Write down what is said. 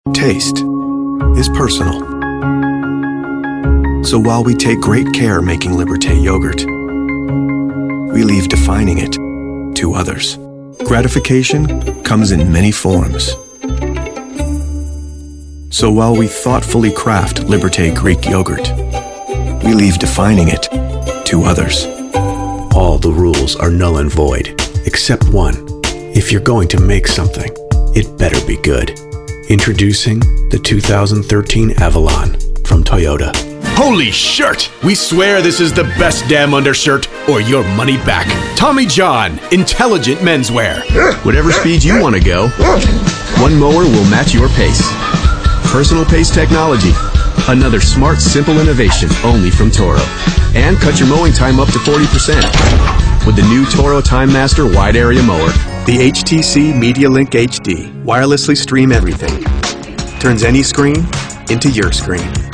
Taste is personal. So while we take great care making Liberté yogurt, we leave defining it to others. Gratification comes in many forms. So while we thoughtfully craft Liberté Greek yogurt, we leave defining it to others. All the rules are null and void, except one. If you're going to make something, it better be good. Introducing the 2013 Avalon from Toyota. Holy shirt! We swear this is the best damn undershirt or your money back. Tommy John, intelligent menswear. Whatever speed you want to go, one mower will match your pace. Personal pace technology. Another smart, simple innovation only from Toro. And cut your mowing time up to 40% with the new Toro Time Master Wide Area Mower. The HTC Media Link HD wirelessly stream everything. Turns any screen into your screen.